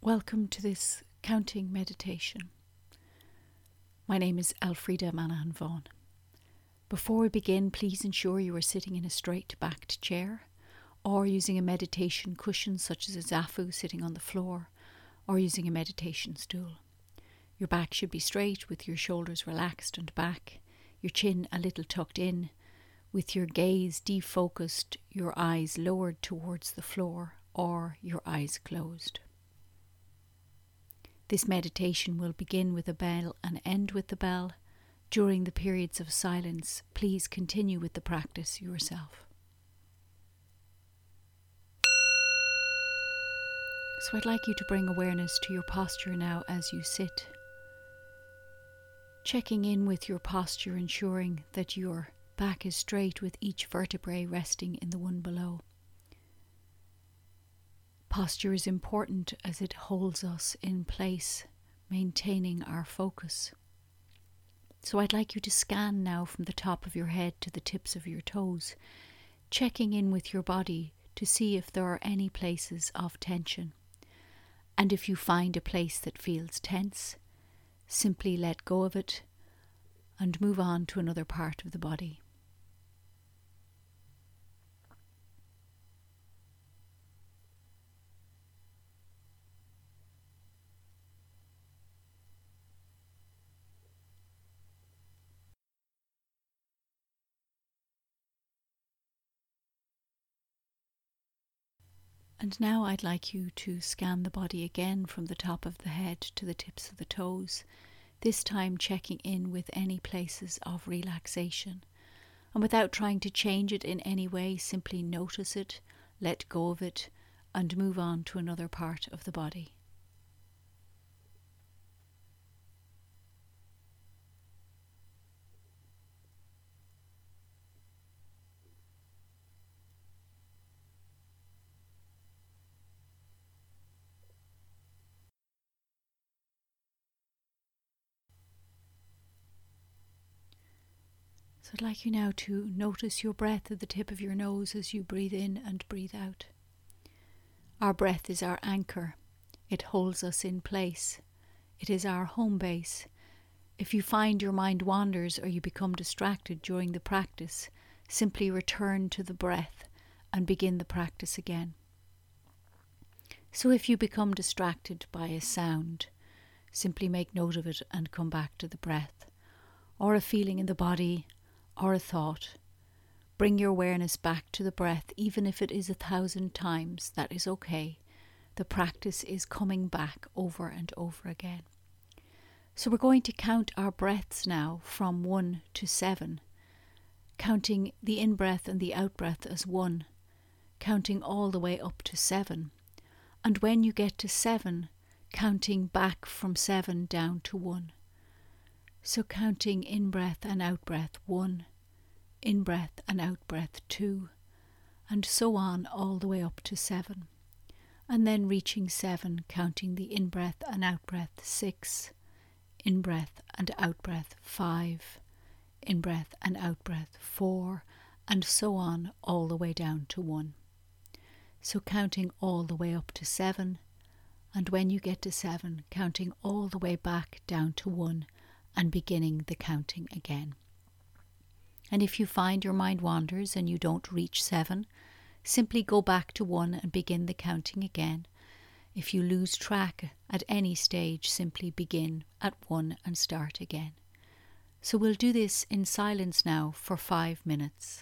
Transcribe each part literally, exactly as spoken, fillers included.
Welcome to this counting meditation. My name is Elfrida Manahan Vaughan. Before we begin, please ensure you are sitting in a straight-backed chair or using a meditation cushion such as a zafu sitting on the floor or using a meditation stool. Your back should be straight with your shoulders relaxed and back, your chin a little tucked in, with your gaze defocused, your eyes lowered towards the floor or your eyes closed. This meditation will begin with a bell and end with the bell. During the periods of silence, please continue with the practice yourself. So I'd like you to bring awareness to your posture now as you sit. Checking in with your posture, ensuring that your back is straight with each vertebrae resting in the one below. Posture is important as it holds us in place, maintaining our focus. So I'd like you to scan now from the top of your head to the tips of your toes, checking in with your body to see if there are any places of tension. And if you find a place that feels tense, simply let go of it and move on to another part of the body. And now I'd like you to scan the body again from the top of the head to the tips of the toes, this time checking in with any places of relaxation. And without trying to change it in any way, simply notice it, let go of it, and move on to another part of the body. So I'd like you now to notice your breath at the tip of your nose as you breathe in and breathe out. Our breath is our anchor. It holds us in place. It is our home base. If you find your mind wanders or you become distracted during the practice, simply return to the breath and begin the practice again. So if you become distracted by a sound, simply make note of it and come back to the breath, or a feeling in the body, or a thought. Bring your awareness back to the breath, even if it is a thousand times, that is okay. The practice is coming back over and over again. So we're going to count our breaths now from one to seven, counting the in-breath and the out-breath as one, counting all the way up to seven. And when you get to seven, counting back from seven down to one. So counting in-breath and out-breath, one, in-breath and out-breath, two, and so on all the way up to seven. And then reaching seven, counting the in-breath and out-breath, six, in-breath and out-breath, five, in-breath and out-breath, four, and so on all the way down to one. So counting all the way up to seven, and when you get to seven, counting all the way back down to one, and beginning the counting again. And if you find your mind wanders and you don't reach seven, simply go back to one and begin the counting again. If you lose track at any stage, simply begin at one and start again. So we'll do this in silence now for five minutes.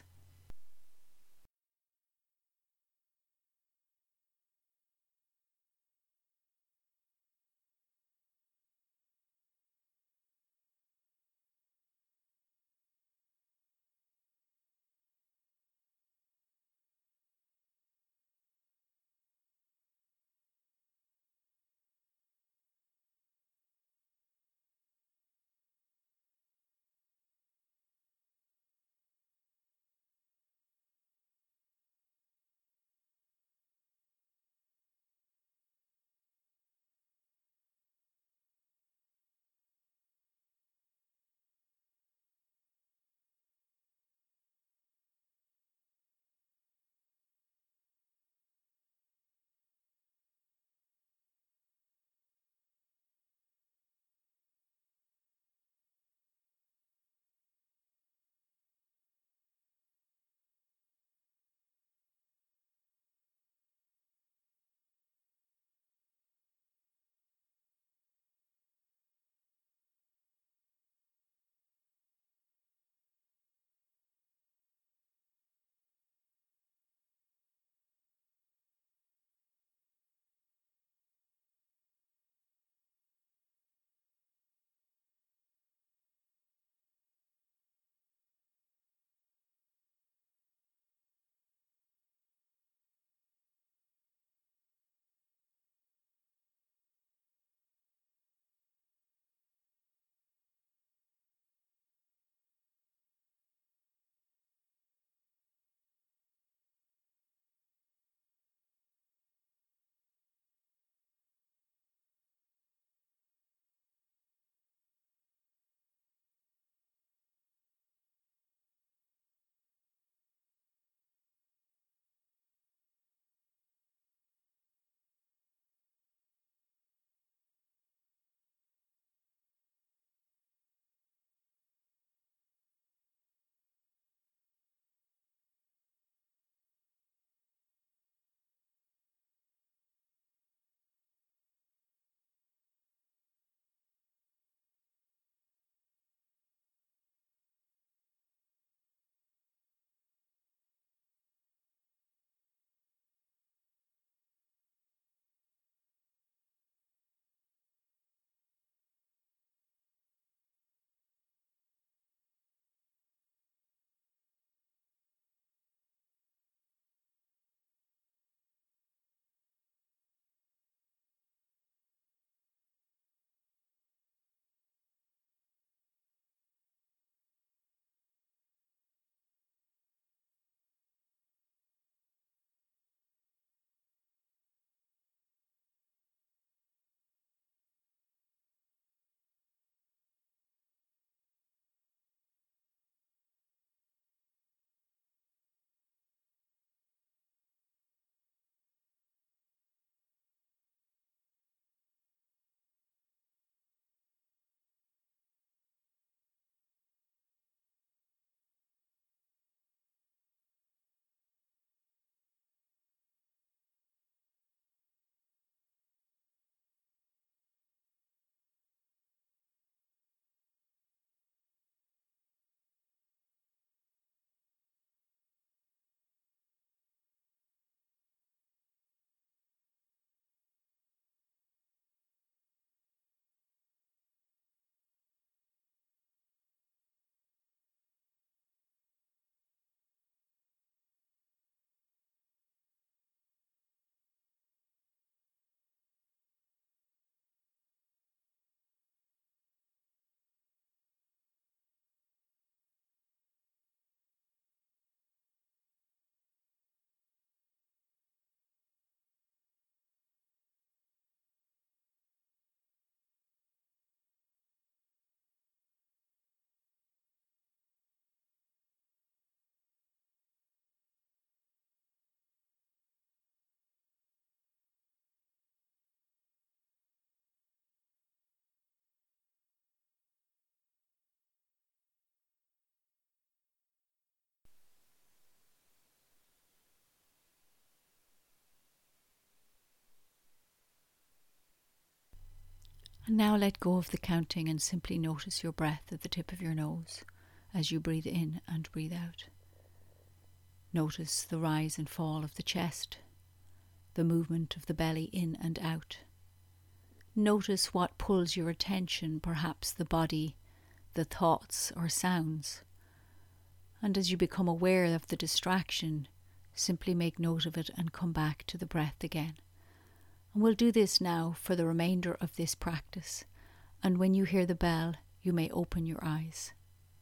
And now let go of the counting and simply notice your breath at the tip of your nose as you breathe in and breathe out. Notice the rise and fall of the chest, the movement of the belly in and out. Notice what pulls your attention, perhaps the body, the thoughts or sounds. And as you become aware of the distraction, simply make note of it and come back to the breath again. And we'll do this now for the remainder of this practice. And when you hear the bell, you may open your eyes.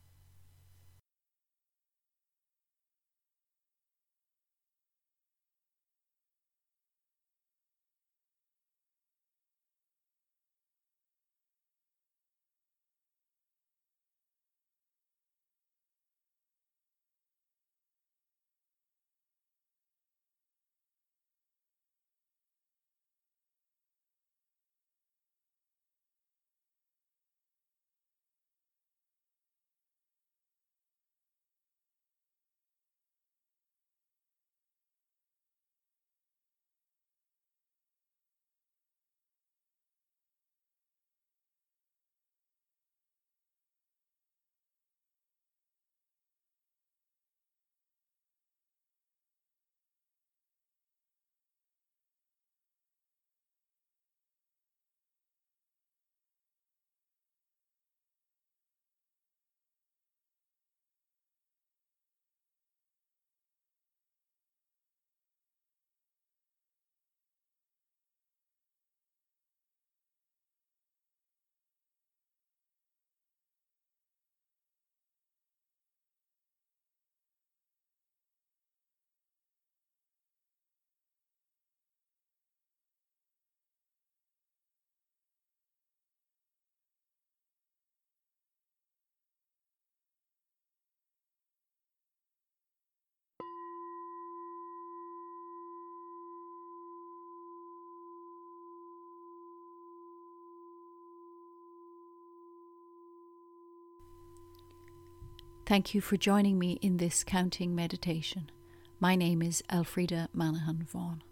Thank you for joining me in this counting meditation. My name is Elfrida Manahan Vaughan.